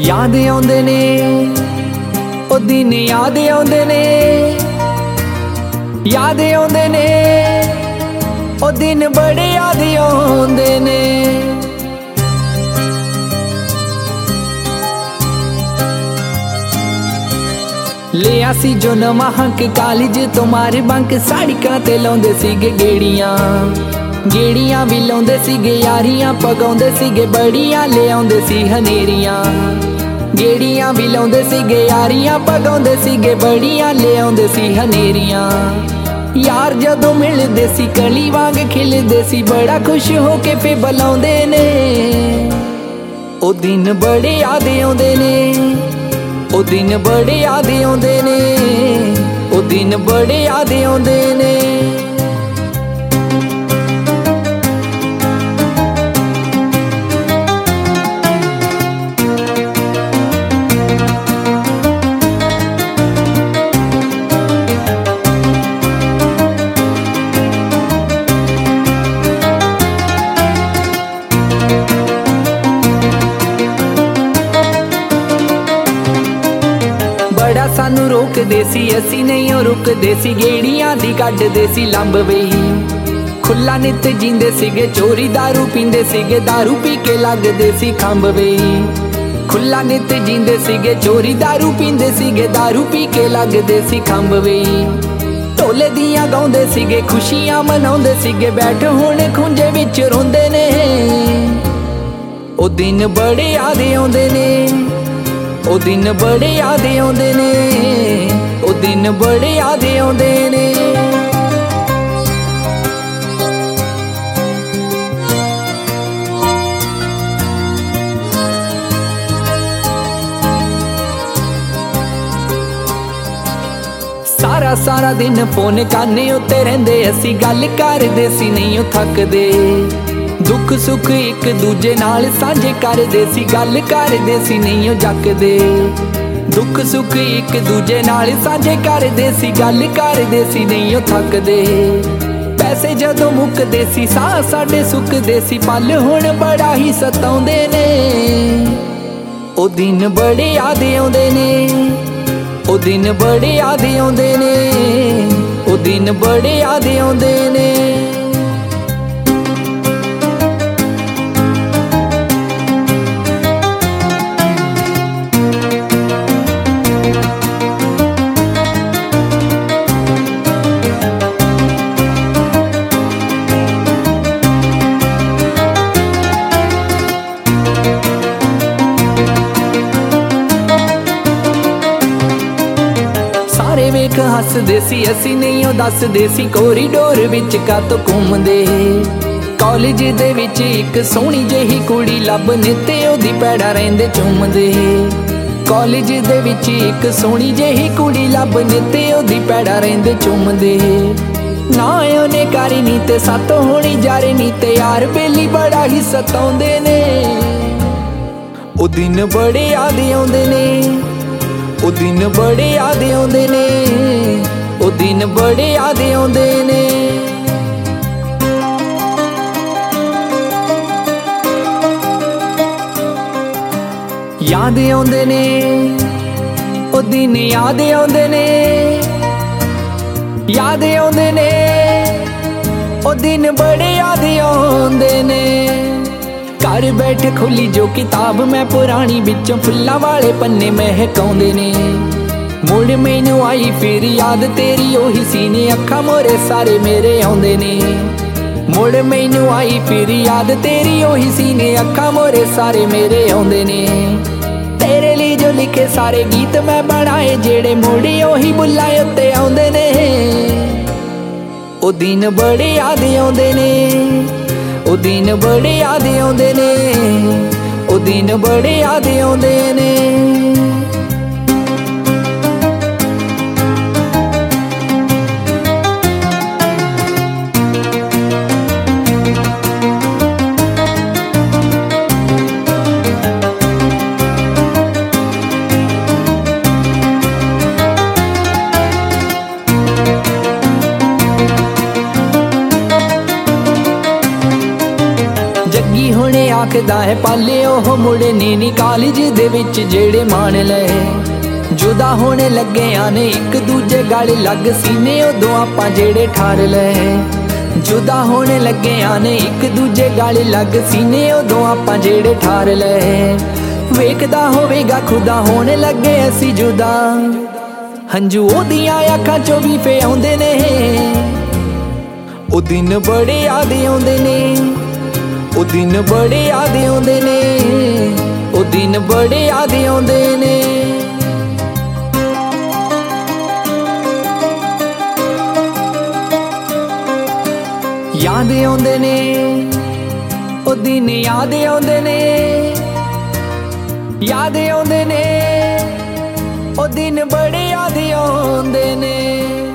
याद आउंदे ने ओ दिन, याद आउंदे ने, याद आउंदे ने ओ दिन, बड़े याद आउंदे ने। लिया सी जो नवां हंक कालज तो मार बंक, साड़िकां ते लाउंदे सीगे गेड़ियां, गेड़ियां भी लाउंदे सीगे यारियां, पगाउंदे सीगे बड़ियां, ले आउंदे सी हनेरियां। गेड़ियां भी लाउंदे सीगे यारियां, पगाउंदे सीगे बड़ियां, ले आउंदे सी हनेरियां। यार जदों मिलदे सी कली वांग खिलदे सी, बड़ा खुश होके फे बुलाउंदे ने। ओ दिन बड़े याद आउंदे ने, ओ दिन बड़े याद आउंदे ने, ओ दिन बड़े याद आउंदे ने। बड़ा सानू रोकदे सी, असी नहीं ओ रुकदे सी, गेड़ियां दी कड्डदे सी लंब वही। खुला नित जींदे सीगे, चोरी दारू पींदे सीगे, दारू पी के लगदे सी खंब वही। खुला नित जींदे सीगे, चोरी दारू पींदे सीगे, दारू पी के लगदे सी खंब वही। ढोले दियां गाउंदे सीगे, खुशियां मनाउंदे सीगे, बैठ हुण खुंजे विच रोंदे ने। ओ दिन बड़े याद आउंदे ने, ओ दिन बड़े याद आउंदे ने, ओ दिन बड़े याद आउंदे ने। सारा सारा दिन फोन काने उत्ते रहिंदे असी, गल करदे सी नहीं ओ थकदे। दुख सुख एक दूजे नाल साझे करदे सी, गल करदे सी नहीं ओ जकदे। दुख सुख एक दूजे नाल साझे करदे सी, गल करदे सी नहीं ओ थकदे। पैसे जदों मुकदे सी, साह साडे सुकदे सी, पल हुण बड़ा ही सताउंदे ने। ओ दिन बड़े याद आउंदे ने, ओ दिन बड़े याद आउंदे ने, ओ दिन बड़े याद आउंदे ने। सारे वेख हसदे सी, असी नहीं ओ दसदे सी, कोरीडोर विच कातों घूमदे। कॉलेज दे विच इक सोहनी जेही कुड़ी लभने ते ओदी पैड़ा रहिंदे चूमदे। कॉलेज दे विच इक सोहनी जेही कुड़ी लभने ते ओदी पैड़ा रहिंदे चूमदे। ना ओने करी नी ते सातों होनी जारे नी, ते यार बेली बड़ा ही सताउंदे ने। ओ दिन बड़े याद आउंदे ने, ओ दिन बड़े याद आउंदे ने, ओ दिन बड़े याद आउंदे ने। याद आउंदे ने, ओ दिन याद आउंदे ने, याद आउंदे ने, ओ दिन बड़े याद आउंदे ने। घर बैठे खोली जो किताब मैं पुरानी, बिचों फुल्लां वाले पन्ने महकाउंदे ने। मुड़ मैनू आई फिर याद तेरी ओही सीने, अखां मोरे सारे मेरे आउंदे ने। मुड़ मैनू आई फिर याद तेरी ओही सीने, अखां मोरे सारे मेरे आउंदे ने। तेरे लिए जो लिखे सारे गीत मैं बनाए, जेड़े मुड़ ओही बुल्लां उत्ते आउंदे ने। ओ दिन बड़े याद आउंदे ने, ओ दिन बड़े याद आउंदे ने, ओ दिन बड़े याद आउंदे ने। आखदा है पाले ओह मुड़े नी कॉलेज दे विच जेड़े मान लए जुदा होने लगे आने एक दूजे गल लग सीने उदों आपां जेड़े ठार लए जुदा होने लगे आने एक दूजे गल लग सीने उदों आपां जेड़े ठार लए वेखदा होवेगा खुदा होने लगे असी जुदा हंजू ओदियां अखां चों भी पे आउंदे ने ओ दिन बड़े याद आउंदे ने ओ दिन बड़े याद आउंदे ने ओ दिन बड़े याद आउंदे ने याद आउंदे ने ओ दिन याद आउंदे ने याद आउंदे ने ओ दिन बड़े याद आउंदे ने।